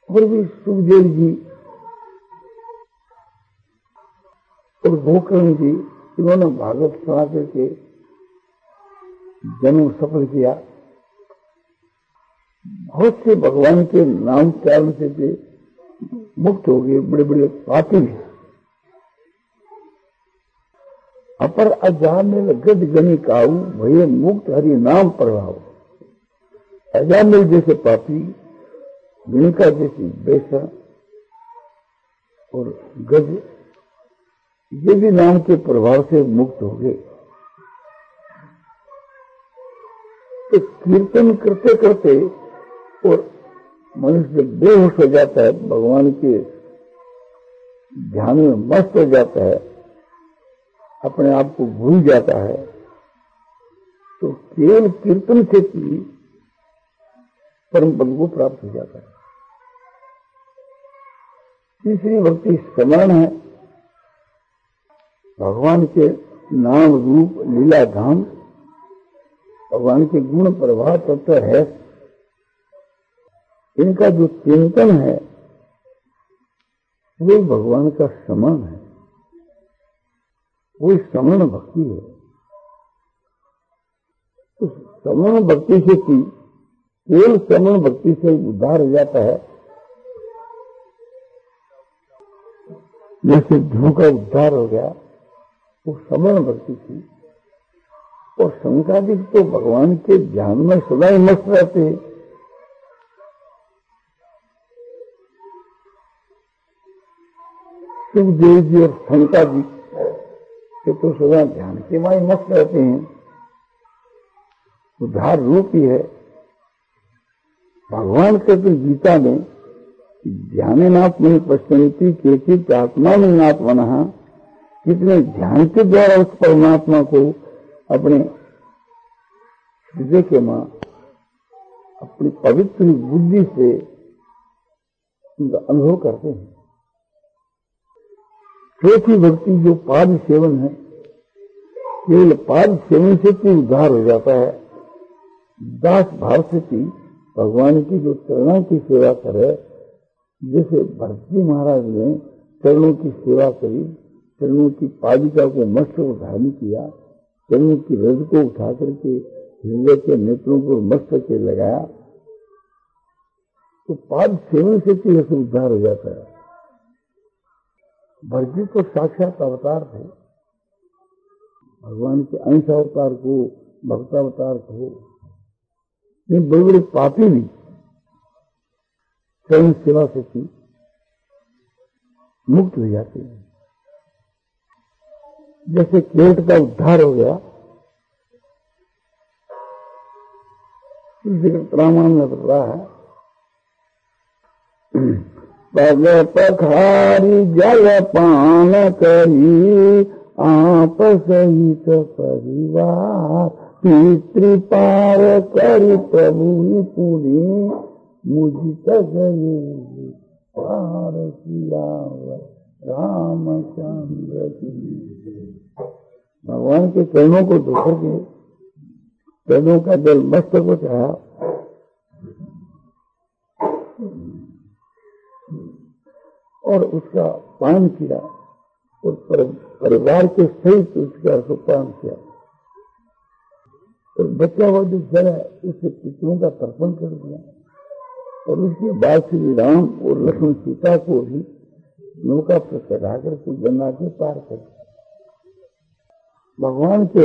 और भी सुखदेव जी और गोकर्ण जी, इन्होंने भागवत सुना करके जन्म सफल किया। बहुत से भगवान के नाम चारण से थे मुक्त हो गए, बड़े बड़े पापी भी। अपर अजामिल गद गनि काऊ भये मुक्त हरि नाम प्रभाव। अजामिल जैसे पापी, गणिका जैसी बेसन और गज, ये भी नाम के प्रभाव से मुक्त हो गए। तो कीर्तन करते करते और मनुष्य बेहोश हो जाता है, भगवान के ध्यान में मस्त हो जाता है, अपने आप को भूल जाता है, तो केवल कीर्तन से ही परम पद को प्राप्त हो जाता है। तीसरी भक्ति स्मरण है। भगवान के नाम रूप लीला धाम, भगवान के गुण प्रभाव तत्व है, इनका जो चिंतन है वो भगवान का स्मरण है, वो स्मरण भक्ति है। उस स्मरण भक्ति से की केवल स्मरण भक्ति से उद्धार हो जाता है। जैसे ध्रुव का उद्धार हो गया, वो स्मरण भक्ति थी। और शंकादिक तो भगवान के ध्यान में सदा ही मस्त रहते हैं। सुखदेव जी और शंकादिक के तो सदा ध्यान के माय मस्त रहते हैं। उद्धार रूप ही है। भगवान के तो गीता में ध्यानात्मनि पश्यन्ति केचित् आत्मानमात्मनः, कितने ध्यान के द्वारा उस परमात्मा को अपने हृदय के मां अपनी पवित्र बुद्धि से उनका अनुभव करते हैं। चौथी भक्ति जो पाद सेवन है, केवल पाद सेवन से भी उद्धार हो जाता है। दास भाव से भी भगवान की जो चरणों की सेवा करे, जैसे भरत जी महाराज ने चरणों की सेवा करी, चरणों की पादिका को मस्त धारण किया, चरणों की रज को उठा करके हृदय के नेत्रों को मस्तक के लगाया, तो पाद सेवन से भी ऐसे उद्धार हो जाता है। भरत जी तो साक्षात अवतार थे, भगवान के अंश अवतार को, भक्तावतार को। ये बड़े बड़े पापी भी चरण सेवा से की मुक्त हो जाते हैं। जैसे केवट का उद्धार हो गया, रामायण में बता रहा है, पग पखारी जल पान करी आप सहित परिवार, पितृपार करी प्रभु पुरी मुझ तक पार किया रामचंद्र की। भगवान के चरणों को धोकर के चरणों का जल मस्तक को चढ़ाया और उसका पान किया और परिवार के सहित उसका सुपान किया। और बचा हुआ जो जल है उसे पितरों का तर्पण कर दिया। और उसके बाद श्री राम और लक्ष्मण सीता को भी नौका पर चढ़ा करके गंगा के पार कर दिया। भगवान के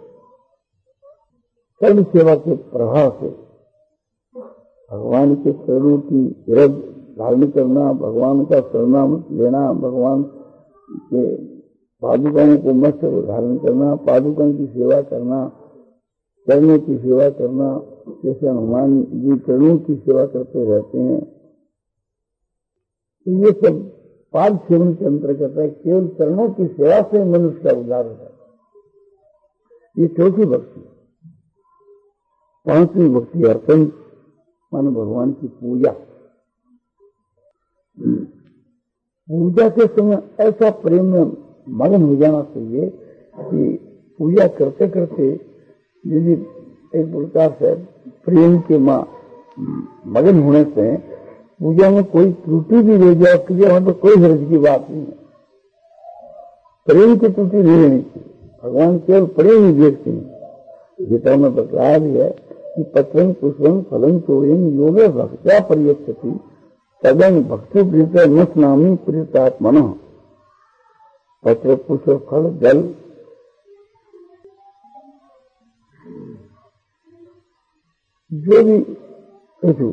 कर्म सेवा के प्रभाव से भगवान के चरणों की रज धारण करना, भगवान का शरणाम लेना, भगवान के पादुकाओं को मस्त धारण करना, पादुकाओं की सेवा करना, चरणों की सेवा करना, जैसे हनुमान जी चरणों की सेवा करते रहते हैं। तो ये सब पाद सेवन के अंतर्गत है। केवल चरणों की सेवा से मनुष्य का उद्धार होता है। ये चौथी भक्ति। पांचवी भक्ति अर्पण, मान भगवान की पूजा। पूजा के समय ऐसा प्रेम में मगन हो जाना चाहिए कि पूजा करते करते यदि एक प्रकार से प्रेम के मां मगन होने से पूजा में कोई त्रुटि भी ले जाए क्रिया में तो कोई हर्ज की बात नहीं है। प्रेम की त्रुटि नहीं रहनी चाहिए। भगवान केवल प्रेम ही देखते हैं। गीता में बतलाया भी है कि पत्रं पुष्पं फलं तोयं योगे भक्त्या पर्यच्छति तदं भक्ति प्रीत न स्नामी प्रीतात्मनः। पत्र पुष्प फल जल जो भी पशु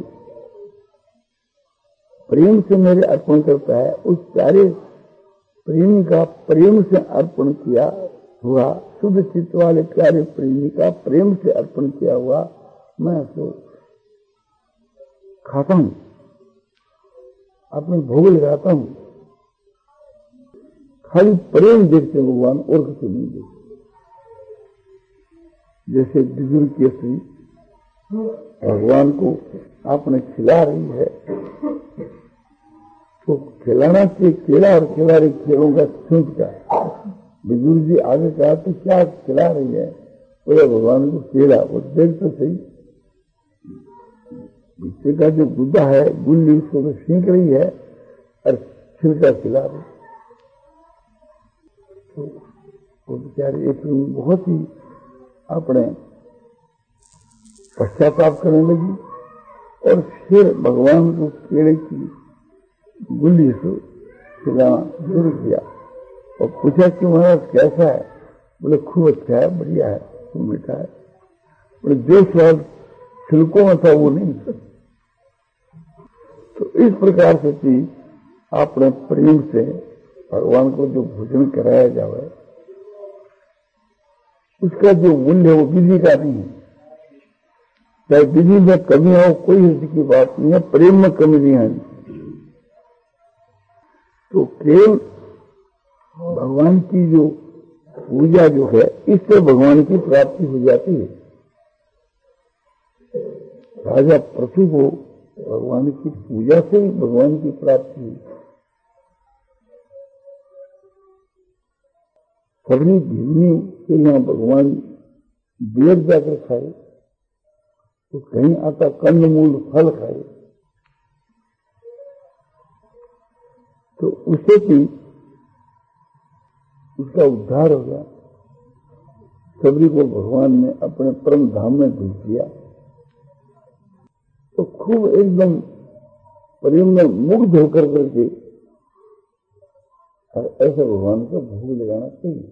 प्रेम से मेरे अर्पण करता है, उस प्यारे प्रेमी का प्रेम से अर्पण किया हुआ, शुद्ध चित्त वाले प्यारे प्रेमी का प्रेम से अर्पण किया हुआ मैं उसको खाता हूं, अपने भोग लगाता हूं। खाली प्रेम देखते भगवान और कुछ नहीं देखते। जैसे विदुर की स्त्री भगवान को आपने खिला रही है, तो खिलाना चाहिए केला और खिला रही खेलों का छूट का। विदुर जी आगे कहा तो क्या खिला रही है, बोले भगवान को केला। वो देख तो सही, बच्चे का जो गुद्दा है गुल्ली उसको तो सींक रही है और छिलका खिला रही। तो वो बेचारे एक बहुत ही अपने पश्चाताप करने लगी और फिर भगवान को केले की गुल्ली से खिलाना शुरू किया और पूछा कि महाराज कैसा है? बोले खूब अच्छा है, बढ़िया है, खूब मीठा है। बोले जो स्वाद छिलकों में था वो नहीं। तो इस प्रकार से कि अपने प्रेम से भगवान को जो भोजन कराया जाए उसका जो मूल्य है वो विधि का नहीं है। चाहे विधि में कमी हो कोई इसकी बात नहीं है, प्रेम में कमी नहीं है। तो केवल भगवान की जो पूजा जो है इससे भगवान की प्राप्ति हो जाती है। राजा पृथ्वी को भगवान की पूजा से ही भगवान की प्राप्ति हुई। सबनी भीमनी के यहाँ भगवान बेर जाकर खाए तो कहीं आता कंदमूल फल खाए तो उसे भी उसका उद्धार हो गया। सबरी को भगवान ने अपने परम धाम में भेज दिया तो खूब एकदम प्रेम में मुग्ध होकर करके और ऐसे भगवान को भोग लगाना चाहिए।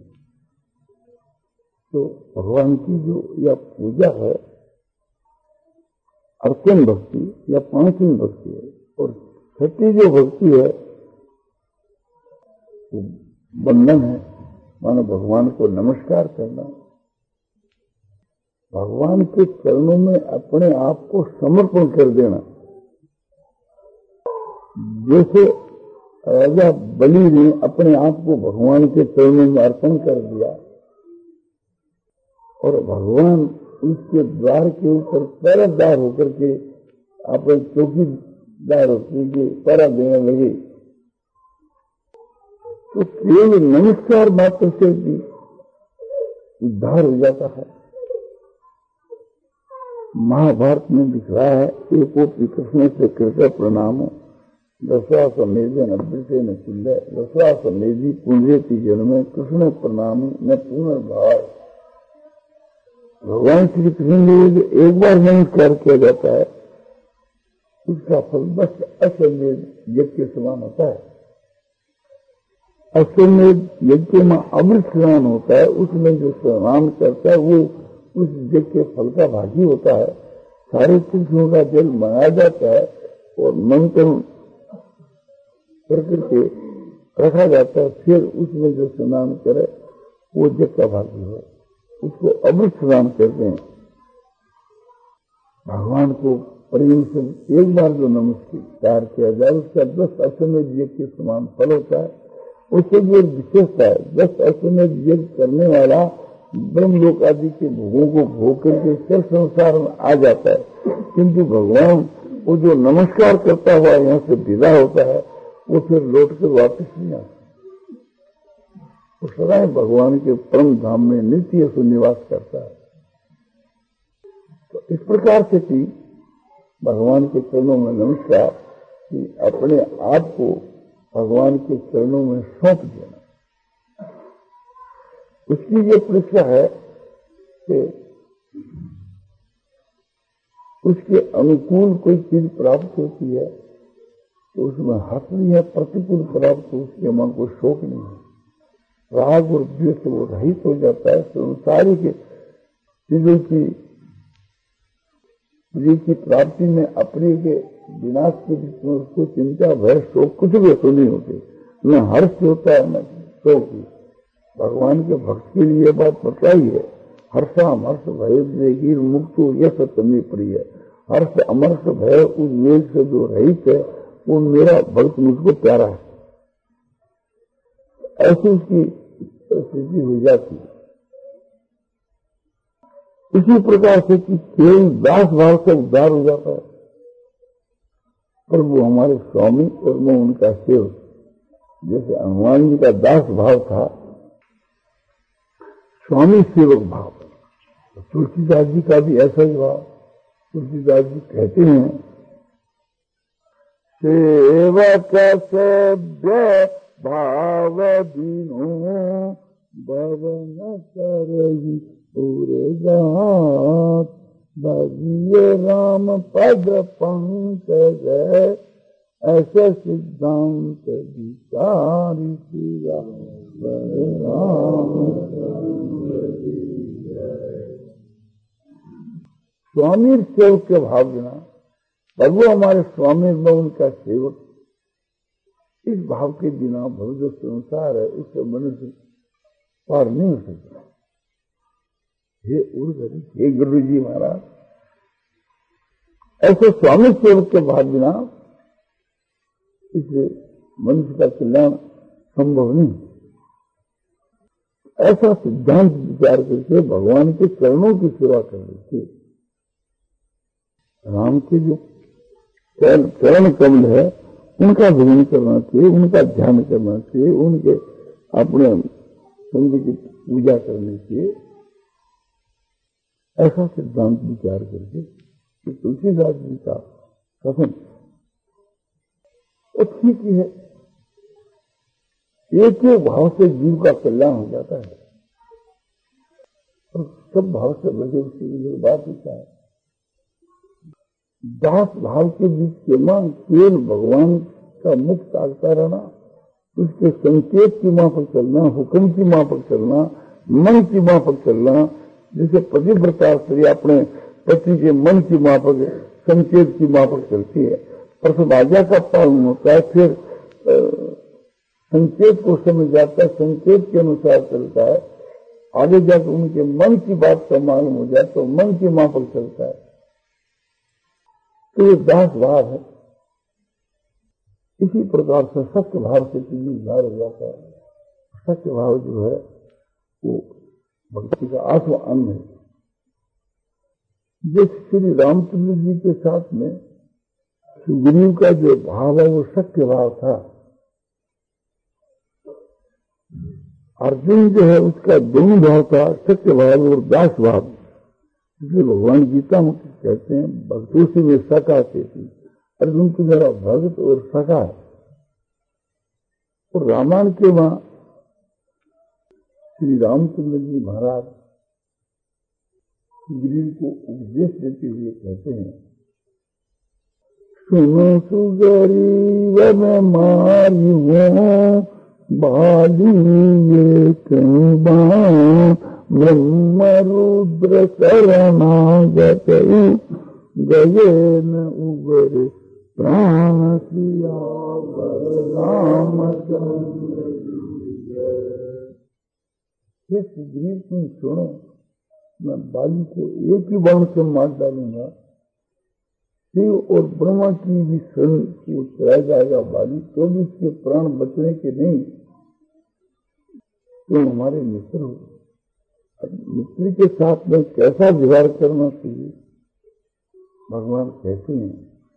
तो भगवान की जो यह पूजा है अर्चन भक्ति या पांचवी भक्ति है और छठी जो भक्ति है वो बंधन है, मानो भगवान को नमस्कार करना, भगवान के चरणों में अपने आप को समर्पण कर देना। जैसे राजा बलि ने अपने आप को भगवान के चरणों में अर्पण कर दिया और भगवान उसके द्वार के ऊपर पहरेदार होकर के अपने चौकीदार होकर के पहरा देने लगे, तो केवल नमस्कार मात्र से भी उद्धार हो जाता है। महाभारत में दिख रहा है एकोपी कृष्ण से कृत प्रणामो दसवा समेधन अभ्यसे न चिंदे दसवा समेधी पुंजेति जन्मे कृष्ण प्रणाम न पुनर्भाव। भगवान श्री कृष्ण ने एक बार नमस्कार किया जाता है उसका फल बस अश्वमेध यज्ञ के समान होता है। अश्वमेध यज्ञ में अमृत स्नान होता है, उसमें जो स्नान करता है वो उस यज्ञ के फल का भागी होता है। सारे तीर्थों का जल मंगाया जाता है और मंथन करके रखा जाता है, फिर उसमें जो स्नान करे वो यज्ञ का भागी हो, उसको अमृत स्नान कहते हैं। भगवान को प्रेम से एक बार जो नमस्कार किया जाए उसका 10 अश्वमेध यज्ञ के समान फल होता है। उससे भी एक विशेषता है, 10 अश्वमेध यज्ञ करने वाला ब्रह्मलोक आदि के भोगों को भोग करके फिर संसार में आ जाता है, किंतु भगवान वो जो नमस्कार करता हुआ यहाँ से विदा होता है वो फिर लौट कर वापस नहीं आता। वो सदा भगवान के परम धाम में नित्य सुनिवास करता है। तो इस प्रकार से कि भगवान के चरणों में नमस्कार कि अपने आप को भगवान के चरणों में सौंप देना। उसकी ये परीक्षा है कि उसके अनुकूल कोई चीज प्राप्त होती है तो उसमें हर्ष नहीं है, प्रतिकूल प्राप्त हो उसके मन को शोक नहीं है, राग और द्वेष से वो रहित हो जाता है। संसारिक चीजों की प्राप्ति में अपने के विनाश के बीच में उसको चिंता भय शोक कुछ भी तो नहीं होते, न हर्ष होता है न शोक। भगवान के भक्त के लिए बात बताई है, हर्षाम हर्ष भय देगी मुक्तो यह सत्यमेव प्रिय। हर्ष अमर्ष भय उस वेग से जो रहित है वो मेरा भक्त मुझको प्यारा है, ऐसी उसकी स्थिति हो जाती है। इसी प्रकार से कि केवल दास भाव से उद्धार हो जाता है, पर वो हमारे स्वामी और मैं उनका सेवक। जैसे हनुमान जी का दास भाव था, स्वामी सेवक भाव, तुलसीदास जी का भी ऐसा ही भाव। तुलसीदास जी कहते हैं, सेवक सेव्य भाव दीनो भवन करई उर्गात, भजिए राम पद पंकज ऐसे सिद्धांत विचारी किया स्वामी सेवक के भाव देना, प्रभु हमारे स्वामी में उनका सेवक, इस भाव के बिना भव जो संसार है उससे मनुष्य पार नहीं हो सकता। हे उर्गरी, हे गुरु जी महाराज, ऐसे स्वामी सेवक के भाव बिना इससे मनुष्य का कल्याण संभव नहीं। ऐसा सिद्धांत विचार करके भगवान के चरणों की सेवा करनी चाहिए। राम के जो चरण कमल है उनका भजन करना चाहिए, उनका ध्यान करना चाहिए, उनके अपने संग की पूजा करनी चाहिए। ऐसा सिद्धांत विचार करके कि तुलसीदास जी का कथन वो ठीक ही है, एक ही भाव से जीव का कल्याण हो जाता है और सब भाव से बजे उसकी बात ही क्या है। दास भाव के बीच केवल भगवान का मुख ताकता रहना, उसके संकेत की माफक चलना, हुक्म की माफक चलना, मन की माफक चलना। जैसे पतिव्रता स्त्री अपने पति के मन की माफक संकेत की माफक चलती है, प्रथम आज्ञा का पालन होता है, फिर संकेत को समझ जाता है, संकेत के अनुसार चलता है, आगे जाकर उनके मन की बात का मालूम हो जाए तो मन की माफक चलता है। तो ये दास भाव है। इसी प्रकार से सत्य भाव से चीज उद्धार हो जाता है। सत्य भाव जो है वो भक्ति का आत्म अन्न है। जिस श्री रामचंद्र जी के साथ में सुग्रीव का जो भाव है वो सत्य भाव था। अर्जुन जो है उसका दोनों भाव था, सत्य भाव और दास भाव। इसलिए भगवान गीता में कहते हैं, भक्तों से वे सखा थे। अर्जुन तो मेरा भक्त और सखा है। और रामायण के वहां श्री रामचंद्र जी महाराज सुग्रीव को उपदेश देते हुए कहते हैं, सुनो सुग्रीव मैं मारी हूँ बाली ये कहीं ब्रह्म रुद्र शरणागत गए न उबर प्राण सियावर रामचंद्र। हे सुग्रीव तुम सुनो, मैं बाली को एक ही बाण से मार डालूंगा, शिव और ब्रह्मा की भी शरण को चला जाएगा बाली, तो भी उसके प्राण बचने के नहीं। तुम हमारे मित्र हो, मित्र के साथ में कैसा व्यवहार करना चाहिए भगवान कहते हैं,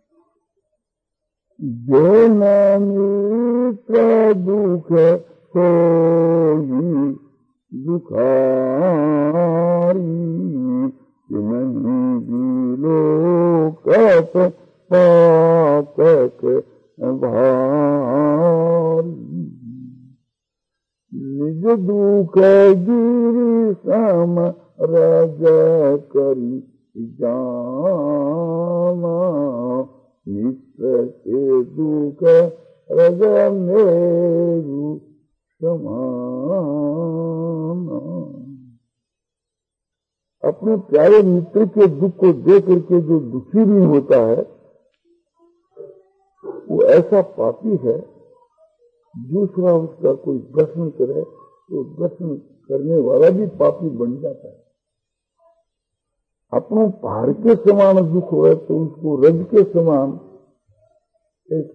जो न मित्र दुख होई दुखारी, नहीं लोकत पातक भारी, निज दुख गिरि सम राजा करी जाना, मित्र के दुख रज मेरु समाना। अपने प्यारे मित्र के दुख को देख करके जो दुखी नहीं होता है वो ऐसा पापी है। दूसरा उसका कोई दर्शन करे तो दर्शन करने वाला भी पापी बन जाता है। अपनों पहाड़ के समान दुख हो तो उसको रज के समान, एक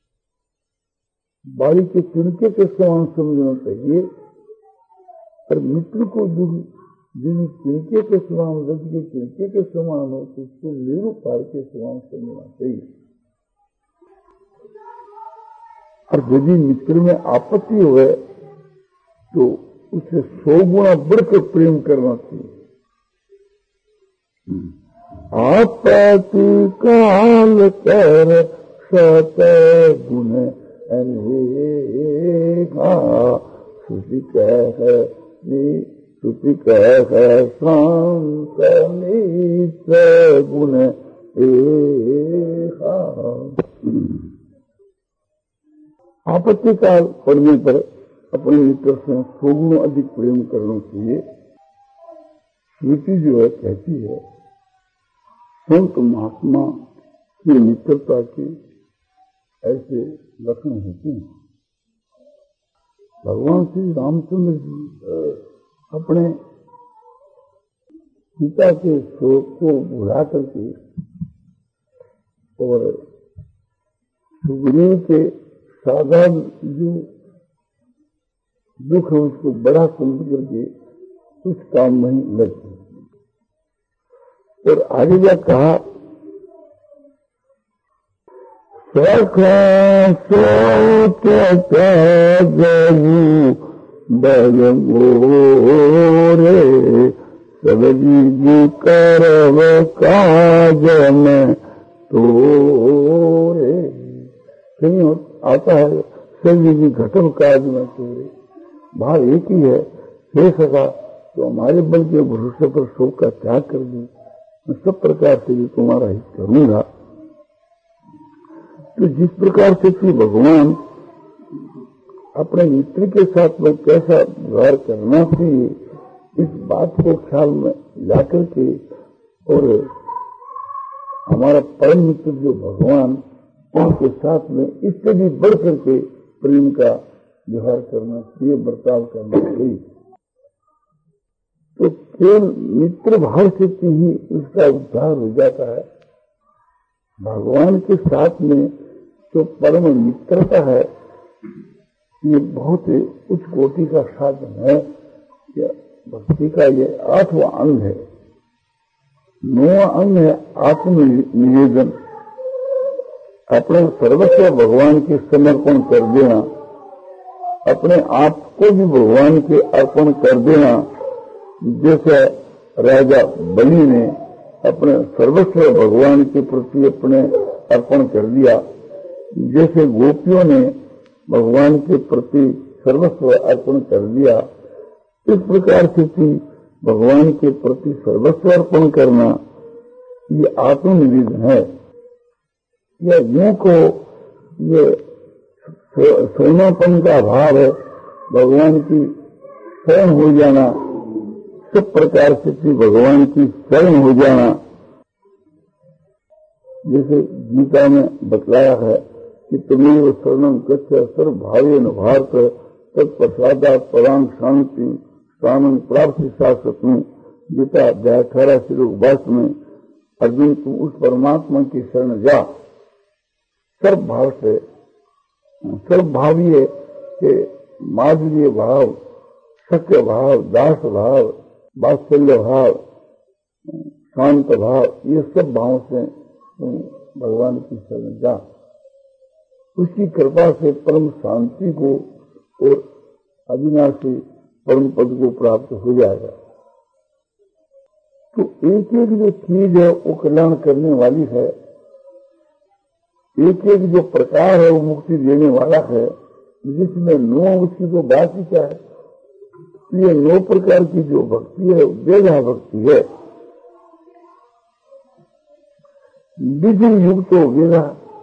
बाड़ी के तिनके के समान समझना चाहिए। और मित्र को दुख जिन तिनके के समान, रज के तिनके के समान हो तो उसको मेरु पहाड़ के समान समझना चाहिए। और यदि मित्र में आपत्ति हो तो उसे 100 गुना बढ़कर प्रेम करना चाहिए। आपत्ति काल कर सत गुण अनेका, श्रुति कह शांत मित्र गुण एका। आपत्ति काल पड़ने पर अपने मित्र से 100 गुना अधिक प्रेम करना चाहिए। श्रुति जो है कहती है संत महात्मा की मित्रता के ऐसे लक्षण होते हैं। भगवान श्री रामचंद्र जी अपने पिता के शोक को भुला करके और सुग्रीव के साधारण जो दुख है उसको बड़ा समझ करके उस काम में ही लग गए। और आगे क्या कहा, सखा सोच बलगोरे, सबजी जी करव काज में तोरे। कहीं आता है सबजी जी घटव काज में तोरे। भाव एक ही है, हे सखा तो हमारे बल के भरोसे पर शोक का त्याग कर दो, मैं सब प्रकार से भी तुम्हारा हित करूंगा। तो जिस प्रकार से कि भगवान अपने मित्र के साथ में कैसा व्यवहार करना चाहिए इस बात को ख्याल में लाकर के, और हमारा परम मित्र जो भगवान उनके साथ में इससे भी बढ़ करके प्रेम का व्यवहार करना चाहिए, बर्ताव करना चाहिए। तो केवल मित्र भाव से ही उसका उद्धार हो जाता है। भगवान के साथ में जो परम मित्रता है ये बहुत ही उच्च कोटि का साधन है। भक्ति का ये 8वां अंग है। 9वां अंग है आत्मनिवेदन, अपने सर्वस्व भगवान के समर्पण कर देना, अपने आप को भी भगवान के अर्पण कर देना। जैसे राजा बलि ने अपने सर्वस्व भगवान के प्रति अपने अर्पण कर दिया, जैसे गोपियों ने भगवान के प्रति सर्वस्व अर्पण कर दिया, इस प्रकार से भगवान के प्रति सर्वस्व अर्पण करना ये आत्मनिवेदन है। या यूं को ये सोनापन का भाव है, भगवान की शरण हो जाना, सब प्रकार से भगवान की शरण हो जाना। जैसे गीता में बतलाया है कि तुम्हें शरणं गच्छ सर्वभावेन भारत तत्प्रसादात् परां शांति स्थानं प्राप्ति शाश्वतम्। गीता अध्याय 18 श्लोक 22 में अर्जुन तुम उस परमात्मा की शरण जा। सर्वभाव से, सर्वभावी है कि माधुर्य भाव, सत्य भाव, दास भाव, वात्सल्य भाव, शांत भाव, ये सब भाव से भगवान की शरण जा। उसकी कृपा से परम शांति को और अविनाशी परम पद को प्राप्त हो जाएगा। तो एक एक जो चीज है वो कल्याण करने वाली है। एक एक जो प्रकार है वो मुक्ति देने वाला है, जिसमें 9 उसकी तो बात ही क्या है। ये 9 प्रकार की जो भक्ति है वेदा भक्ति है। विधि युक्त वेदा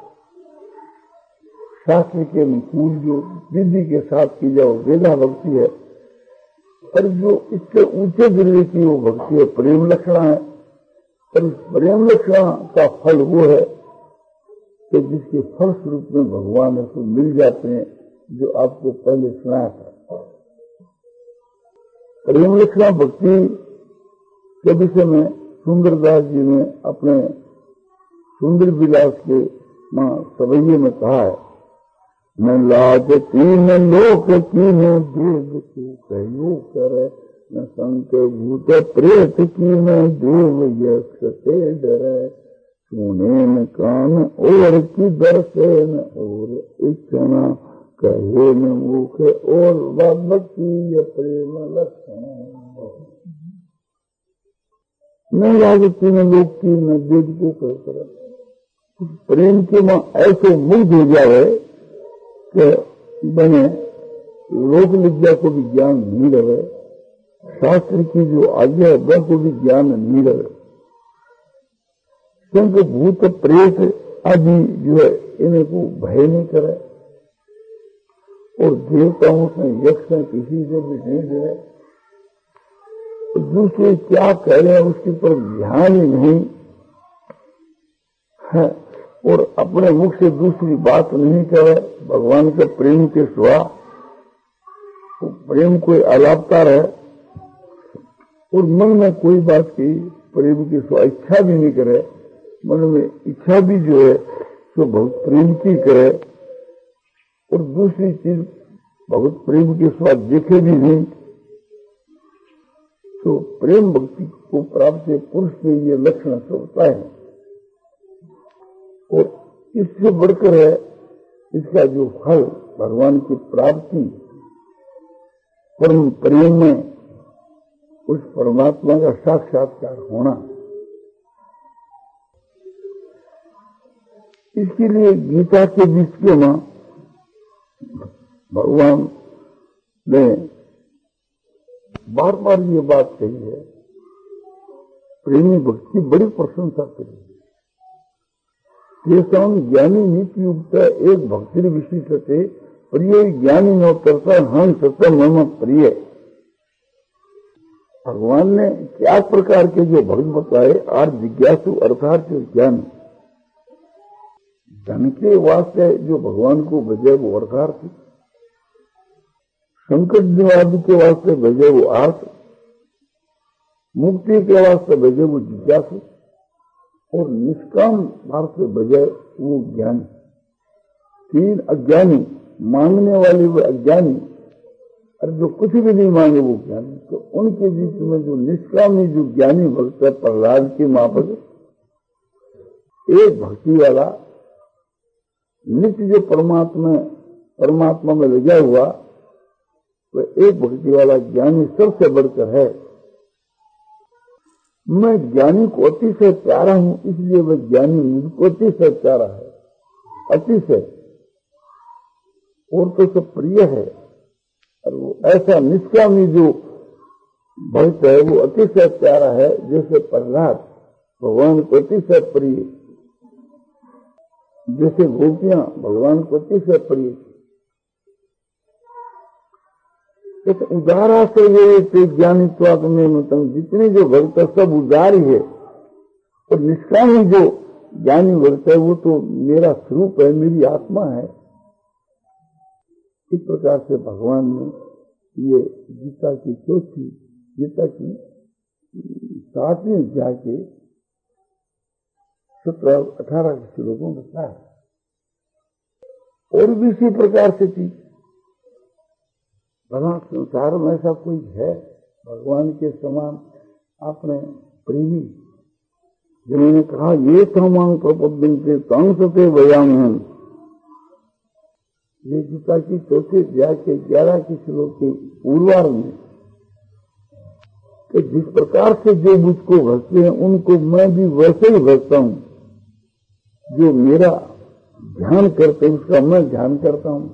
शास्त्र के अनुकूल जो विधि के साथ की जाओ वेदा भक्ति है। और जो इससे ऊंचे दर्जे की वो भक्ति है प्रेम लक्षणा है। और इस प्रेम लक्षणा का फल वो है कि जिसके फल स्वरूप में भगवान उसको मिल जाते हैं, जो आपको पहले सुनाया था। प्रेम लक्षणा भक्ति के विषय में सुंदरदास जी ने अपने सुंदर विलास के मां सवैये में कहा है, न लाज की न लोक की न देव की कहो करे, न संत भूत प्रेत की न देव यक्ष से डरे, सुने न कान और की दर्शे न और इच्छना कहे न मुख और भक्ति प्रेम लक्षण। न लाज की न लोक की न देव को कह करे। प्रेम के मां ऐसे मुग्ध हो जाए कि बने लोक विद्या को भी ज्ञान नहीं रहे, शास्त्र की जो आज्ञा है वह को भी ज्ञान नहीं रहे, क्योंकि भूत प्रेत आदि जो है इन्हें को भय नहीं करे, और देवताओं से यक्ष से किसी से भी नहीं डरे। तो दूसरे क्या कह रहे हैं उसके पर ध्यान ही नहीं है, और अपने मुख से दूसरी बात नहीं करे। भगवान के प्रेम के सिवा तो प्रेम कोई अलापता रहे, और मन में कोई बात की प्रेम की सिवा इच्छा भी नहीं करे। मन में इच्छा भी जो है तो बहुत प्रेम की करे, और दूसरी चीज बहुत प्रेम के सिवा देखे भी नहीं। तो प्रेम भक्ति को प्राप्त पुरुष में ये लक्षण से होता है। और इससे बढ़कर है इसका जो फल भगवान की प्राप्ति परम प्रेम में उस परमात्मा का साक्षात्कार होना। इसके लिए गीता के विषय में भगवान ने बार बार ये बात कही है, प्रेमी भक्ति बड़ी प्रशंसा करी। तेषां ज्ञानी नीति युक्त एक भक्ति विशिष्टते प्रिय ज्ञानी नोत्तरता हम सत्य मम प्रिय। भगवान ने 4 प्रकार के जो भक्त बताए, आर जिज्ञासु अर्थात ज्ञान। धन के वास्ते जो भगवान को भजे वो अर्थार्थ, संकट निवारण के वास्ते भजे वो अर्थ, मुक्ति के वास्ते भजे वो जिज्ञासु, और निष्काम भाव से बजाय वो ज्ञानी। 3 अज्ञानी, मांगने वाले वो अज्ञानी, और जो कुछ भी नहीं मांगे वो ज्ञानी। तो उनके बीच में जो निष्कामी जो ज्ञानी भक्त है प्रहलाद की माफक, एक भक्ति वाला नित्य जो परमात्मा में लगा हुआ, तो एक भक्ति वाला ज्ञानी सबसे बढ़कर है। मैं ज्ञानी को अतिशय प्यारा हूं, इसलिए वह ज्ञानी मुझको अतिशय प्यारा है, अतिशय, और तो सब प्रिय है। और वो ऐसा निष्कामी जो भक्त है वो अतिशय प्यारा है, जैसे प्रहलाद भगवान को अतिशय प्रिय, जैसे गोपियां भगवान को अतिशय प्रिय। एक उदारा से ये ज्ञानित्वात्म में मतलब जितने जो भक्त है सब उदार ही है, और निष्कामी जो ज्ञानी भक्त है वो तो मेरा स्वरूप है, मेरी आत्मा है। इस प्रकार से भगवान ने ये गीता की 7वीं अध्याय के 17-18 श्लोकों में बताया। और भी इसी प्रकार से थी। भला संसार में ऐसा कोई है भगवान के समान आपने प्रेमी, जिन्होंने कहा ये तमाम प्रपद्यन्ते तां सते वयाम्यहम्। ये गीता की 4थे अध्याय के 11 के श्लोक के पूर्वार्ध में कि जिस प्रकार से जो मुझको भजते हैं उनको मैं भी वैसे ही भजता हूं, जो मेरा ध्यान करते हैं उसका मैं ध्यान करता हूं।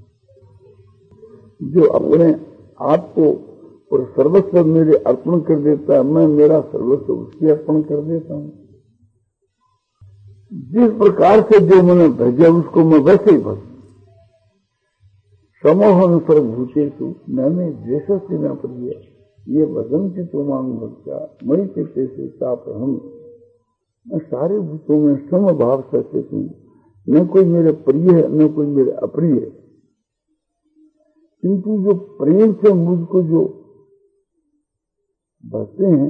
जो अपने आप को और सर्वस्व मेरे अर्पण कर देता है, मैं मेरा सर्वस्व उसके अर्पण कर देता हूं। जिस प्रकार से जो मैंने भेजा उसको मैं वैसे ही भजूं। समोहन सर्वभूतेषु मैंने द्वेषस्य न प्रिय ये भजन्ति तो मांग भक्त्या मई चित्ते से ताप हम। मैं सारे भूतों में समभाव से स्थित हूं, न कोई मेरे प्रिय है न कोई मेरे अप्रिय है। किंतु जो प्रेम से मुझको जो भजते हैं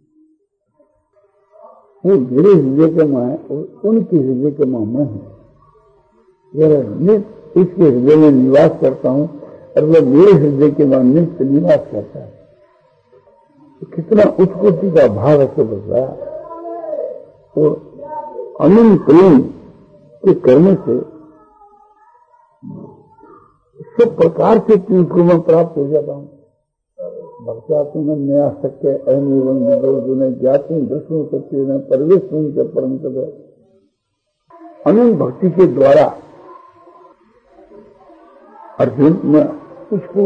वो मेरे हृदय के मां है और उनके हृदय के मां मैं हूं। इसके हृदय में निवास करता हूं और वह मेरे हृदय के मां नित्य निवास करता है। तो कितना उत्कृष्टि का भाव ऐसे बच रहा है। और अनंत प्रेम के करने से सब प्रकार से उसको मैं प्राप्त हो जाता हूं। भक्ता तुम्हें नया शक्य एवं विदोर्जुने ज्ञातुं दृष्टुं सत्य न परवेश तुम परम तब। अनंत भक्ति के द्वारा अर्जुन मैं उसको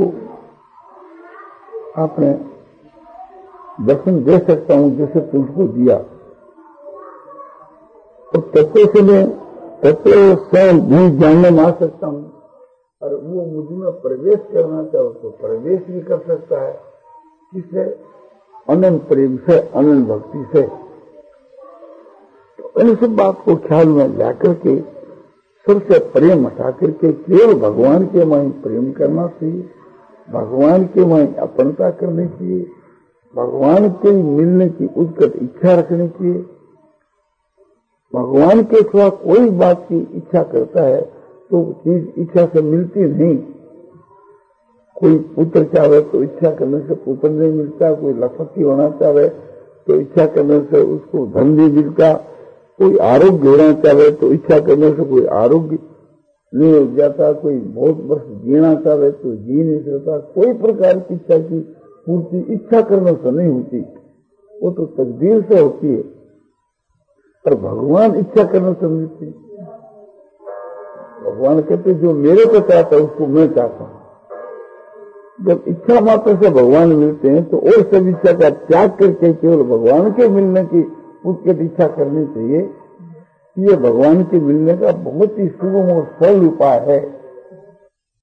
अपने दर्शन दे सकता हूं जैसे तुझको दिया। और तत्व से मैं तत्व से भी जानने में आ सकता हूं और वो मुझ में प्रवेश करना चाहे तो प्रवेश भी कर सकता है। किससे? अनंत प्रेम से, अनंत भक्ति से। तो इन सब बात को ख्याल में लाकर के सबसे प्रेम हटा करके केवल भगवान के माई प्रेम करना चाहिए, भगवान के माई अपनता करनी चाहिए, भगवान के मिलने की उत्कट इच्छा रखनी चाहिए। भगवान के सिवा कोई बात की इच्छा करता है तो चीज इच्छा से मिलती नहीं। कोई पुत्र चाहे तो इच्छा करने से पुत्र नहीं मिलता, कोई लखपति होना चाहे तो इच्छा करने से उसको धन नहीं मिलता, कोई आरोग्य होना चाहे तो इच्छा करने से कोई आरोग्य नहीं हो जाता, कोई बहुत वर्ष जीना चाहे तो जी नहीं सकता। कोई प्रकार की इच्छा की पूर्ति इच्छा करने से नहीं होती, वो तो तकदीर से होती है। पर भगवान इच्छा करने से मिलती। भगवान कहते जो मेरे को चाहता है उसको मैं चाहता हूं। जब इच्छा मात्र से भगवान मिलते हैं तो और सब इच्छा का त्याग करके केवल भगवान के मिलने की उत्कट इच्छा करनी चाहिए। ये भगवान के मिलने का बहुत ही सुगम और सरल उपाय है।